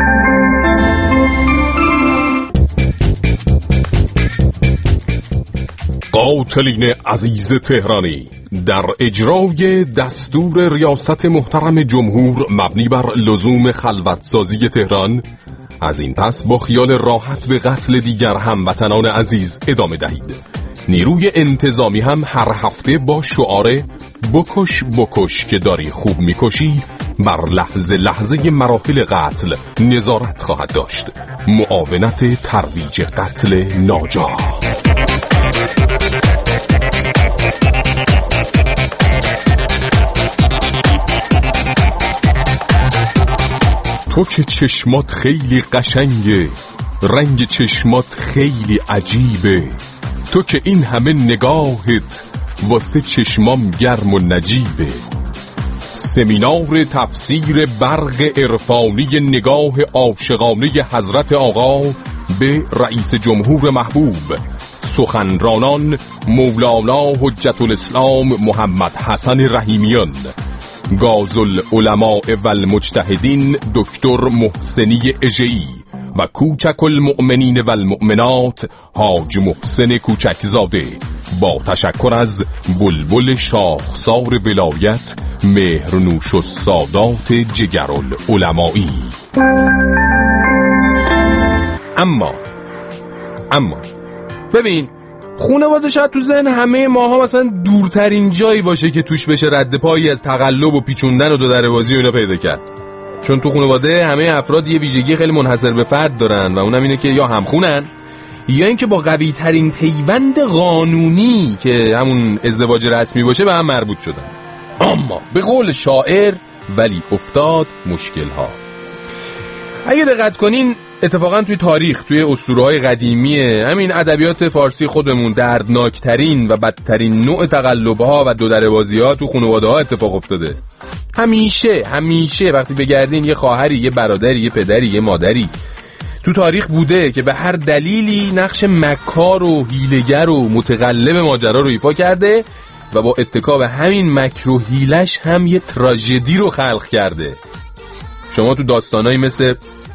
[SPEAKER 1] قاتلین عزیز تهرانی در اجرای دستور ریاست محترم جمهور مبنی بر لزوم خلوتسازی تهران از این پس با خیال راحت به قتل دیگر هموطنان عزیز ادامه دهید. نیروی انتظامی هم هر هفته با شعار بکش بکش که داری خوب میکشی بر لحظه لحظه مراحل قتل نظارت خواهد داشت. معاونت ترویج قتل ناجا. تو که چشمات خیلی قشنگه، رنگ چشمات خیلی عجیبه، تو که این همه نگاهت واسه چشمام گرم و نجیبه. سمینار تفسیر برق عرفانی نگاه عاشقانه حضرت آقا به رئیس جمهور محبوب، سخنرانان مولانا حجت الاسلام محمد حسن رحیمیان، گازل علماء و المجتهدین دکتر محسنی اژه‌ای و کوچک المؤمنین و المؤمنات حاج محسن کوچکزاده، با تشکر از بلبل شاخسار ولایت مهرنوش و سادات جگرالعلمایی. اما اما ببین، خانواده شاید تو ذهن همه ماها مثلا دورترین جایی باشه که توش بشه رد پایی از تقلب و پیچوندن و دو دربازی و اینا پیدا کرد، چون تو خانواده همه افراد یه ویژگی خیلی منحصر به فرد دارن و اونم اینه که یا همخونن یا اینکه با قوی ترین پیوند قانونی که همون ازدواج رسمی باشه به هم مربوط شدن. اما به قول شاعر ولی افتاد مشکل ها. اگه دقت کنین اتفاقا توی تاریخ، توی اسطوره‌های قدیمی همین ادبیات فارسی خودمون، دردناکترین و بدترین نوع تقلب‌ها و دو دربازی‌ها تو خانواده‌ها اتفاق افتاده. همیشه همیشه وقتی بگردین یه خواهری، یه برادری، یه پدری، یه مادری تو تاریخ بوده که به هر دلیلی نقش مکار و حیله‌گر و متقلب ماجرا رو ایفا کرده و با اتکا به همین مکر و حیلش هم یه تراژدی رو خلق کرده. شما تو داستانایی مثل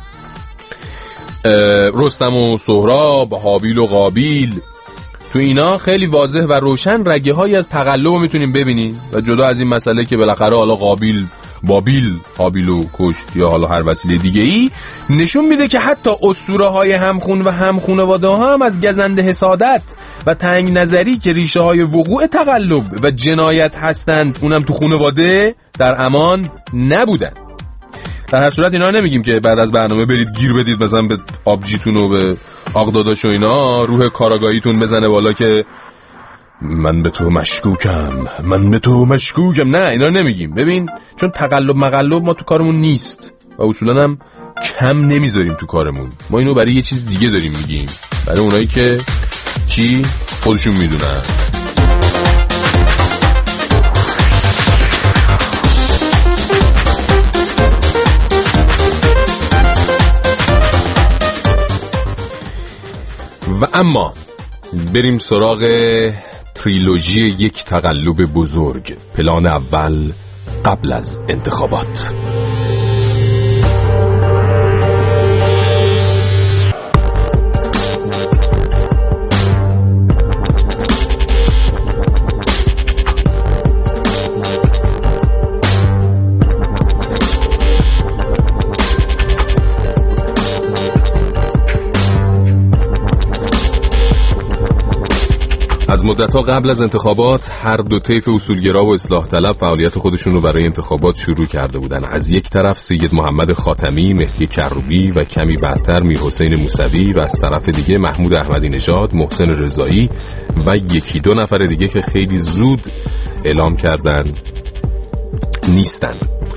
[SPEAKER 1] رستم و سهراب، هابیل و قابیل، تو اینا خیلی واضح و روشن رگه هایی از تقلب رو میتونیم ببینین و جدا از این مسئله که بالاخره حالا قابیل بابیل هابیلو کشت یا حالا هر وسیله دیگه ای، نشون میده که حتی اسطوره های همخون و همخونواده ها هم از گزند حسادت و تنگ نظری که ریشه های وقوع تقلب و جنایت هستند اونم تو خانواده در امان نبودن. در هر صورت اینا نمیگیم که بعد از برنامه برید گیر بدید مثلا به آبجیتون و به آقداداش و اینا، روح کاراگاهیتون بزنه بالا که من به تو مشکوکم، من به تو مشکوکم. نه اینا نمیگیم. ببین چون تقلب مقلب ما تو کارمون نیست و اصولا هم کم نمیذاریم تو کارمون. ما اینو برای یه چیز دیگه داریم میگیم، برای اونایی که چی خودشون میدونن. و اما بریم سراغ تریلوژی یک تقلب بزرگ. پلان اول قبل از انتخابات. از مدت‌ها قبل از انتخابات هر دو طیف اصولگرا و اصلاح طلب فعالیت خودشون رو برای انتخابات شروع کرده بودن. از یک طرف سید محمد خاتمی، مهدی کروبی و کمی بعدتر میرحسین موسوی و از طرف دیگه محمود احمدی نژاد، محسن رضایی و یکی دو نفر دیگه که خیلی زود اعلام کردن نیستن.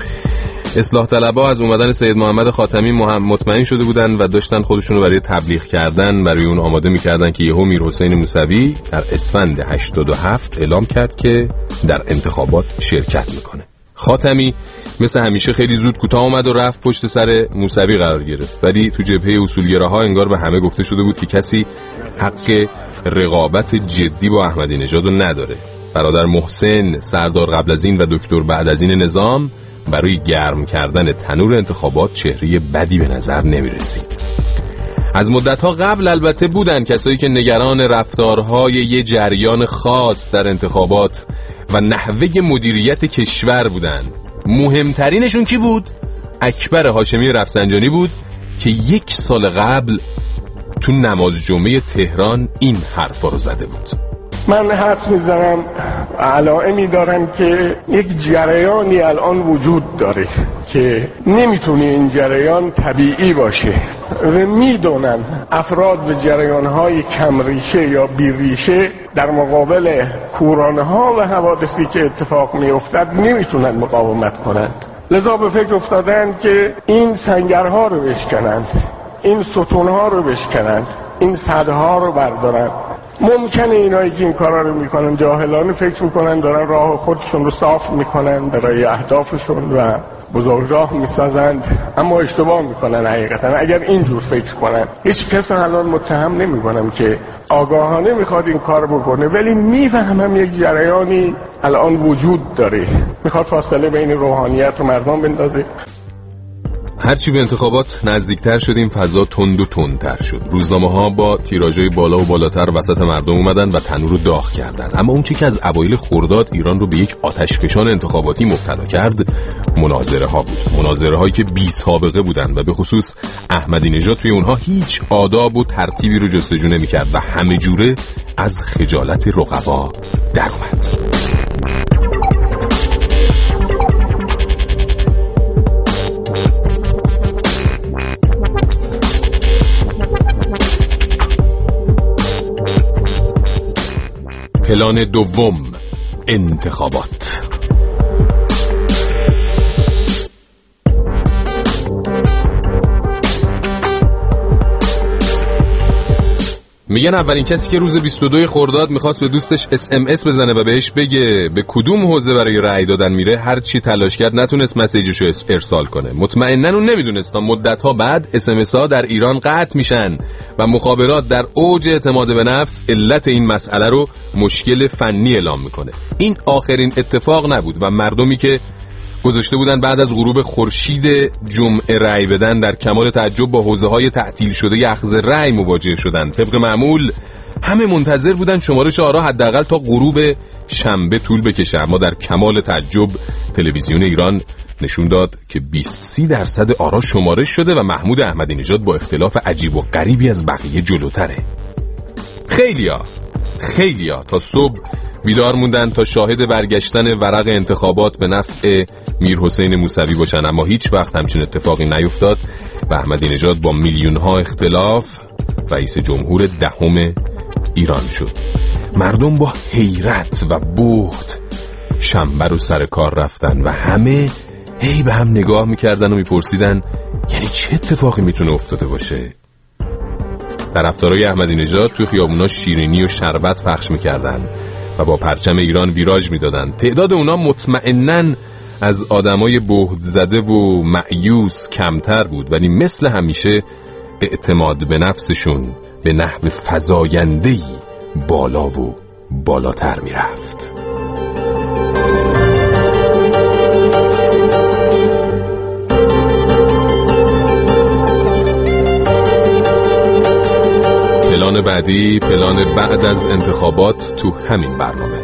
[SPEAKER 1] اصلاح طلبها از اومدن سید محمد خاتمی مطمئن شده بودن و داشتن خودشون رو برای تبلیغ کردن برای اون آماده می‌کردن که یهو میرحسین موسوی در اسفند هشتاد و هفت اعلام کرد که در انتخابات شرکت میکنه. خاتمی مثل همیشه خیلی زود کوتاه اومد و رفت پشت سر موسوی قرار گرفت، ولی تو جبهه اصولگراها انگار به همه گفته شده بود که کسی حق رقابت جدی با احمدی نژاد رو نداره. برادر محسن، سردار قبل از این و دکتر بعد از این نظام برای گرم کردن تنور انتخابات چهره بدی به نظر نمی رسید. از مدتها قبل البته بودن کسایی که نگران رفتارهای یه جریان خاص در انتخابات و نحوه مدیریت کشور بودن. مهمترینشون کی بود؟ اکبر هاشمی رفسنجانی بود که یک سال قبل تو نماز جمعه تهران این حرفا رو زده بود.
[SPEAKER 9] من حدس میزنم علائمی دارن که یک جریانی الان وجود داره که نمیتونه این جریان طبیعی باشه و میدونن افراد به جریانهای کمریشه یا بیریشه در مقابل کورانها و حوادثی که اتفاق میافتد نمیتونن مقاومت کنند. لذا به فکر افتادن که این سنگرها رو بشکنند، این ستونها رو بشکنند، این صدها رو بردارن. ممکنه اینایی که این کارا رو میکنن جاهلانه فکر میکنن دارن راه خودشون رو صاف میکنن برای اهدافشون و بزرگراه میسازند، اما اشتباه میکنن. حقیقتا اگر اینجور فکر کنن هیچ کس الان متهم نمیکنم که آگاهانه میخواد این کار بکنه، ولی میفهمم یک جریانی الان وجود داره میخواد فاصله بین روحانیت و مردم بندازه.
[SPEAKER 1] هرچی به انتخابات نزدیکتر شدیم فضا تند و تندتر شد. روزنامه ها با تیراژهای بالا و بالاتر وسط مردم اومدن و تنور رو داغ کردن. اما اون چیزی که از اوایل خرداد ایران رو به یک آتشفشان انتخاباتی مبتلا کرد مناظره ها بود. مناظره هایی که بی سابقه بودن و به خصوص احمدی نژاد توی اونها هیچ آداب و ترتیبی رو جستجو نمی‌کرد و همه جوره از خجالت رقبا در اومد. پلان دوم انتخابات. میگن اولین کسی که روز بیست و دو خرداد میخواست به دوستش اس ام اس بزنه و بهش بگه به کدوم حوزه برای رأی دادن میره، هر چی تلاش کرد نتونست مسیجشو ارسال کنه. مطمئناً اون نمیدونست مدت‌ها بعد اس ام اس ها در ایران قطع میشن و مخابرات در اوج اعتماد به نفس علت این مسئله رو مشکل فنی اعلام میکنه. این آخرین اتفاق نبود و مردمی که گذاشته بودن بعد از غروب خورشید جمعه رأی بدن در کمال تعجب با حوزه‌های تعطیل شده اخذ رأی مواجه شدن. طبق معمول همه منتظر بودن شمارش آرا حداقل تا غروب شنبه طول بکشه، اما در کمال تعجب تلویزیون ایران نشون داد که بیست سی درصد آرا شمارش شده و محمود احمدی نژاد با اختلاف عجیب و غریبی از بقیه جلوتره. خیلیا خیلیا تا صبح بیدار موندن تا شاهد برگشتن ورق انتخابات به نفع میرحسین موسوی باشن، اما هیچ وقت همچین اتفاقی نیفتاد و احمدی نژاد با میلیون ها اختلاف رئیس جمهور دهم ایران شد. مردم با حیرت و بهت شنبه رو سر کار رفتن و همه هی به هم نگاه میکردن و میپرسیدن یعنی چه اتفاقی میتونه افتاده باشه. طرفدارای احمدی نژاد تو خیابونا شیرینی و شربت پخش میکردن و با پرچم ایران ویراژ میدادن. تعداد اونا مطمئنن از آدمای بهت زده و مایوس کمتر بود، ولی مثل همیشه اعتماد به نفسشون به نحو فزاینده‌ای بالا و بالاتر میرفت. پلان بعدی، پلان بعد از انتخابات تو همین برنامه.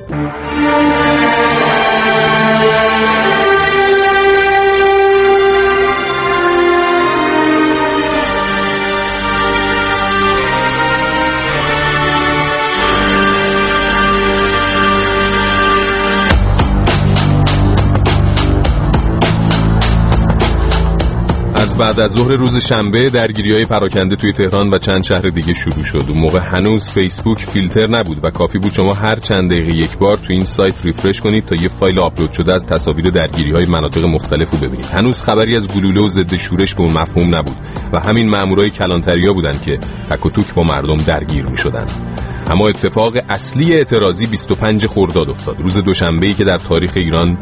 [SPEAKER 1] از بعد از ظهر روز شنبه درگیری‌های پراکنده توی تهران و چند شهر دیگه شروع شد. اون موقع هنوز فیسبوک فیلتر نبود و کافی بود شما هر چند دقیقه یک بار تو این سایت ریفرش کنید تا یه فایل آپلود شده از تصاویر درگیری‌های مناطق مختلف رو ببینید. هنوز خبری از گلوله و ضد شورش به اون مفهوم نبود و همین مامورای کلانتریا بودن که تک و توک با مردم درگیر می‌شدن. اما اتفاق اصلی اعتراضی بیست و پنج خرداد افتاد، روز دوشنبه‌ای که در تاریخ ایران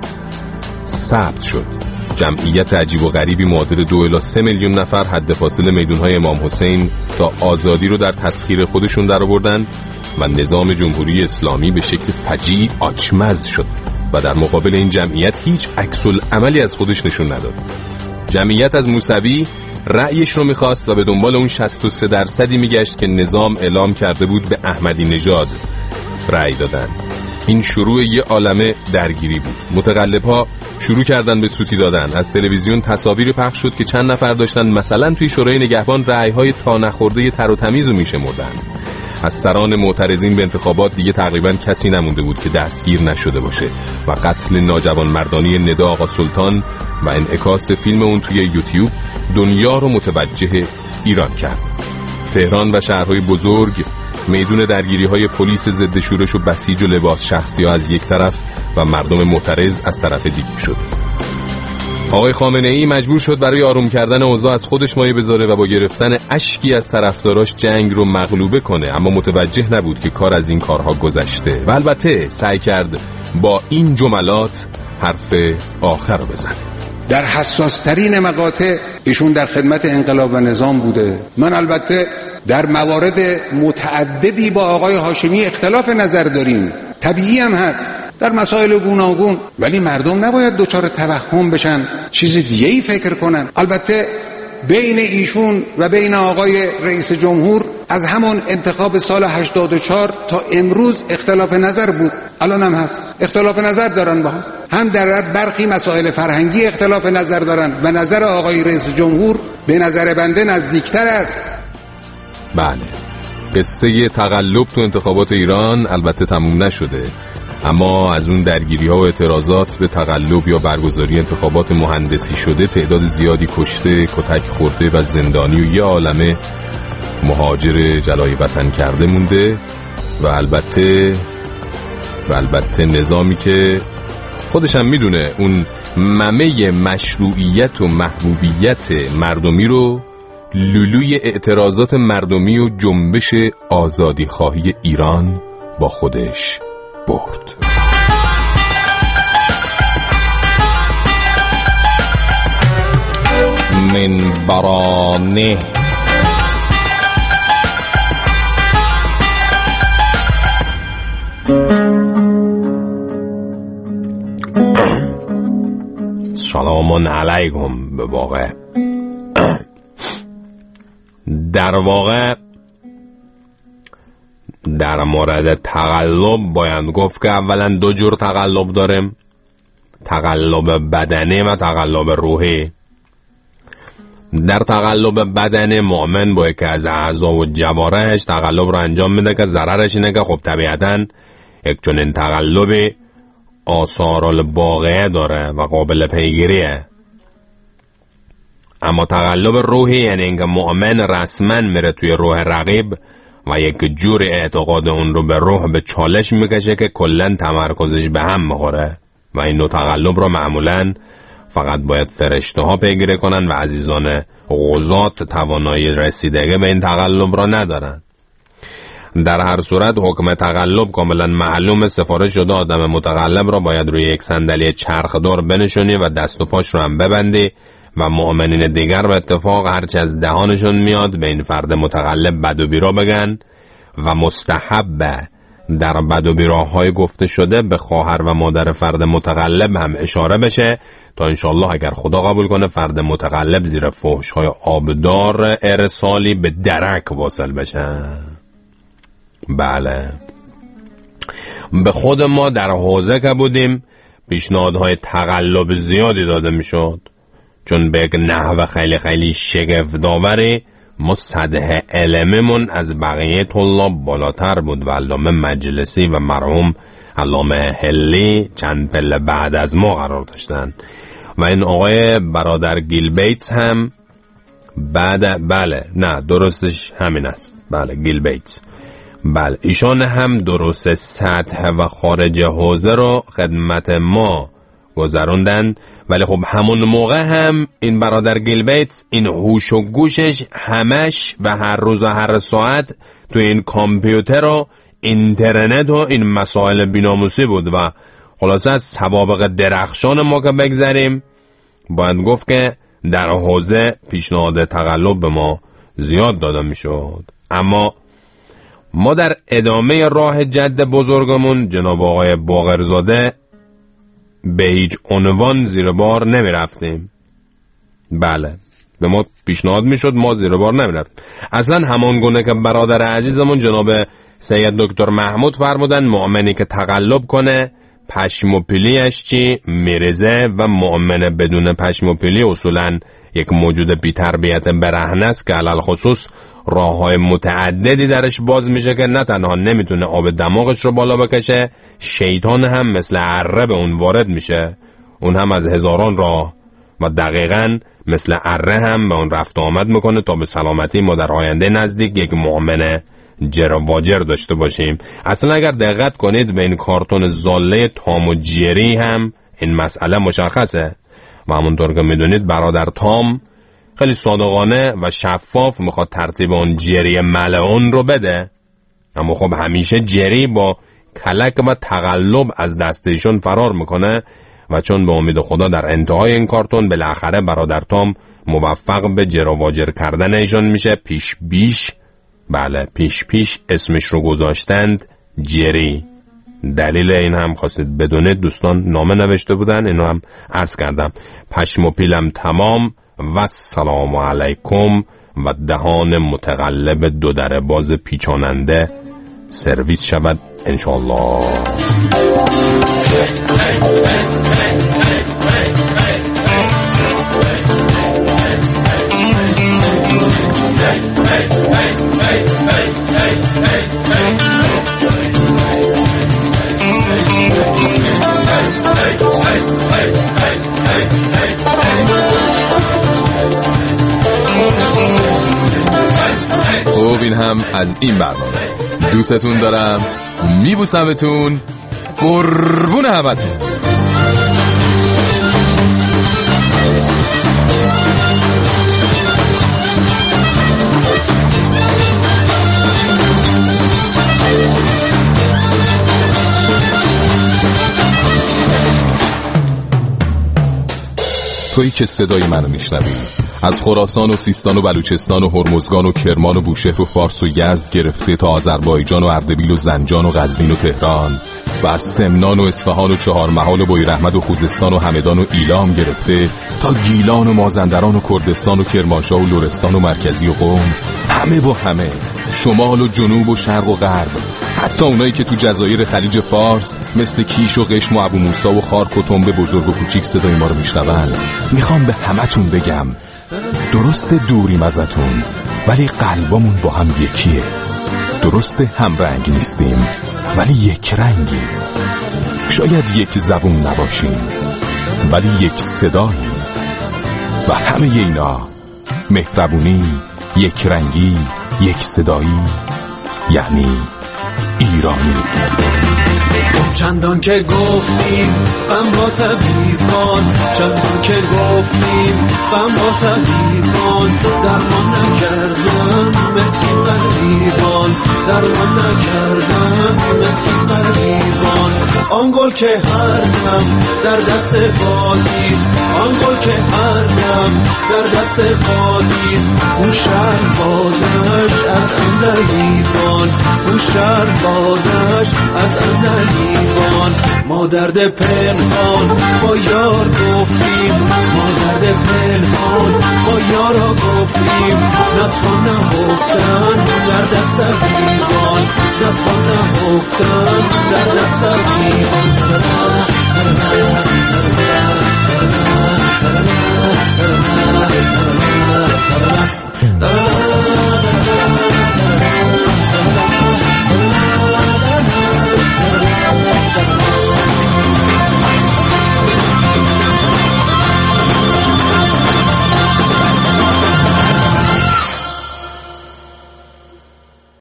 [SPEAKER 1] ثبت شد. جمعیت عجیب و غریبی معادل دو الی سه میلیون نفر حد فاصل میدون‌های امام حسین تا آزادی رو در تسخیر خودشون درآوردن و نظام جمهوری اسلامی به شکل فجیع آچمز شد و در مقابل این جمعیت هیچ عکس‌العملی از خودش نشون نداد. جمعیت از موسوی رأیش رو می‌خواست و به دنبال اون شصت و سه درصدی میگشت که نظام اعلام کرده بود به احمدی نژاد رأی دادن. این شروع یه عالمه درگیری بود. متقلب‌ها شروع کردن به سوتی دادن. از تلویزیون تصاویر پخش شد که چند نفر داشتن مثلا توی شورای نگهبان رأی‌های تا نخورده تر و تمیز رو میشمردن. از سران معترضین به انتخابات دیگه تقریبا کسی نمونده بود که دستگیر نشده باشه و قتل ناجوانمردانی ندا آقا سلطان و انعکاس فیلم اون توی یوتیوب دنیا رو متوجه ایران کرد. تهران و شهرهای بزرگ میدون درگیری‌های پلیس ضد شورش و بسیج و لباس شخصی‌ها از یک طرف و مردم معترض از طرف دیگه شد. آقای خامنه‌ای مجبور شد برای آروم کردن اوضاع از خودش مایه بذاره و با گرفتن اشکی از طرفداراش جنگ رو مغلوبه کنه، اما متوجه نبود که کار از این کارها گذشته و البته سعی کرد با این جملات حرف آخر رو بزنه.
[SPEAKER 10] در حساسترین مقاطع ایشون در خدمت انقلاب و نظام بوده. من البته در موارد متعددی با آقای هاشمی اختلاف نظر داریم، طبیعی هم هست در مسائل گوناگون، ولی مردم نباید دچار توهم بشن چیز دیگه‌ای فکر کنن. البته بین ایشون و بین آقای رئیس جمهور از همون انتخاب سال هشتاد و چهار تا امروز اختلاف نظر بود، الان هم هست، اختلاف نظر دارن با هم هم در برخی مسائل فرهنگی اختلاف نظر دارن و نظر آقای رئیس جمهور به نظر بنده نزدیکتر است.
[SPEAKER 1] بله، قصه تقلب تو انتخابات ایران البته تموم نشده، اما از اون درگیری ها و اعتراضات به تقلب یا برگزاری انتخابات مهندسی شده تعداد زیادی کشته، کتک خورده و زندانی و یه عالمه مهاجر جلای وطن کرده مونده و البته و البته نظامی که خودش هم میدونه اون ممه مشروعیت و محبوبیت مردمی رو لولوی اعتراضات مردمی و جنبش آزادی خواهی ایران با خودش برد. من برانه سلام علیکم. به واقع در واقع در مورد تقلب باید گفت که اولا دو جور تقلب داریم، تقلب بدنی و تقلب روحی. در تقلب بدنی مؤمن با یکی از اعضا و جوارحش تقلب رو انجام میده که ضررش اینه که خب طبیعتاً یک چنین تقلبی آثار الواقعه داره و قابل پیگیریه. اما تقلب روحی یعنی اینکه مؤمن رسما میره توی روح رقیب و یک جور اعتقاد اون رو به روح به چالش میکشه که کلن تمرکزش به هم میخوره و این نوع تقلب رو معمولاً فقط باید فرشته ها پیگیری کنن و عزیزان غزات توانایی رسیدگی به این تقلب را ندارن. در هر صورت حکم تقلب کاملا معلوم. سفارش شده آدم متقلب را باید روی یک صندلی چرخدار بنشونی و دست و پاش رو هم ببندی و مؤمنین دیگر به اتفاق هرچی از دهانشون میاد به این فرد متقلب بد و بیرا بگن و مستحبه در بد و بیراهای گفته شده به خواهر و مادر فرد متقلب هم اشاره بشه تا انشالله اگر خدا قبول کنه فرد متقلب زیر فحش‌های آبدار ارسالی به درک واصل بشه. بله، به خود ما در حوزه که بودیم پیشنهادهای تقلب زیادی داده میشد، چون به یک نحو خیلی خیلی شگفت‌آوری ما سطح علممون از بقیه طلاب بالاتر بود و علامه مجلسی و مرحوم علامه هلی چند پله بعد از ما قرار داشتن و این آقای برادر گیل بیتس هم بعد، بله نه درستش همین است، بله گیل بیتس، بله ایشان هم درست سطح و خارج حوزه رو خدمت ما گذروندن. ولی خب همون موقع هم این برادر گیل بیتس این هوش و گوشش همش و هر روز و هر ساعت تو این کامپیوتر و اینترنت و این مسائل بیناموسی بود و خلاصه از سوابق درخشان ما که بگذاریم باید گفت که در حوزه پیشنهاد تقلب به ما زیاد داده می شد. اما ما در ادامه راه جد بزرگمون جناب آقای باقرزاده به هیچ عنوان زیر بار نمی رفتیم. بله، به ما پیشنهاد می شد، ما زیر بار نمی رفتیم. اصلا همان گونه که برادر عزیزمون جناب سید دکتر محمود فرمودن مؤمنی که تقلب کنه پشم و پیلیش چی میرزه و مؤمن بدون پشم و پیلی اصولا یک موجود بی تربیت برهنه است که علل خصوص راه های متعددی درش باز میشه که نه تنها نمیتونه آب دماغش رو بالا بکشه، شیطان هم مثل اره به اون وارد میشه، اون هم از هزاران راه و دقیقاً مثل اره هم به اون رفت آمد میکنه تا به سلامتی ما در آینده نزدیک یک مؤمن جرواجر داشته باشیم. اصلا اگر دقت کنید به این کارتون زاله تام و جری هم این مسئله مشخصه و همونطور که میدونید برادر تام خیلی صادقانه و شفاف میخواد ترتیب اون جری ملعون رو بده، اما خب همیشه جری با کلک و تقلب از دستشون فرار میکنه و چون به امید خدا در انتهای این کارتون بالاخره برادر تام موفق به جرواجر کردن ایشون میشه. پیش بیش، بله پیش پیش اسمش رو گذاشتند جری. دلیل این هم خواستید بدونید دوستان نامه نوشته بودن، اینو هم عرض کردم. پشم و پیلم تمام و سلام علیکم و دهان متقلب دو در باز پیچاننده سرویس شود انشالله. خب این هم از این برنامه. دوستتون دارم، میبوسمتون، قربون همتون. تویی که صدای منو میشنوی از خراسان و سیستان و بلوچستان و هرمزگان و کرمان و بوشهر و فارس و یزد گرفته تا آذربایجان و اردبیل و زنجان و قزوین و تهران و از سمنان و اصفهان و چهارمحال و بویراحمد و خوزستان و همدان و ایلام گرفته تا گیلان و مازندران و کردستان و کرمانشاه و لرستان و مرکزی و قم، همه با همه، شمال و جنوب و شرق و غرب، حتی اونایی که تو جزایر خلیج فارس مثل کیش و قشم و ابو موسی و خارک و تنبه بزرگ و کوچیک صدای ما رو میشنون. میخوام به همتون بگم درست دوریم ازتون ولی قلبمون با هم یکیه. درست هم رنگ نیستیم ولی یک رنگی. شاید یک زبون نباشیم ولی یک صداییم و همه اینا مهربونی، یک رنگی، یک صدایی
[SPEAKER 2] یعنی ایرانی.
[SPEAKER 8] چندان که گفتیم غم با طبیبان، چندان که گفتیم غم با طبیبان، درمان نکردن مسکین غریبان، درمان نکردن مسکین غریبان. آن گل که هر دم در دست بادیست، آن گل که هر دم در دست بادیست، اون شهر بادش از اندلیبان، اون شهر بادش از اندلیبان. ما درد پنهان با یار گفتیم، ما درد پنهان با یارا گفتیم، نتوان نهفتن در دست دیوان، نتوان نهفتن در دست دیوان.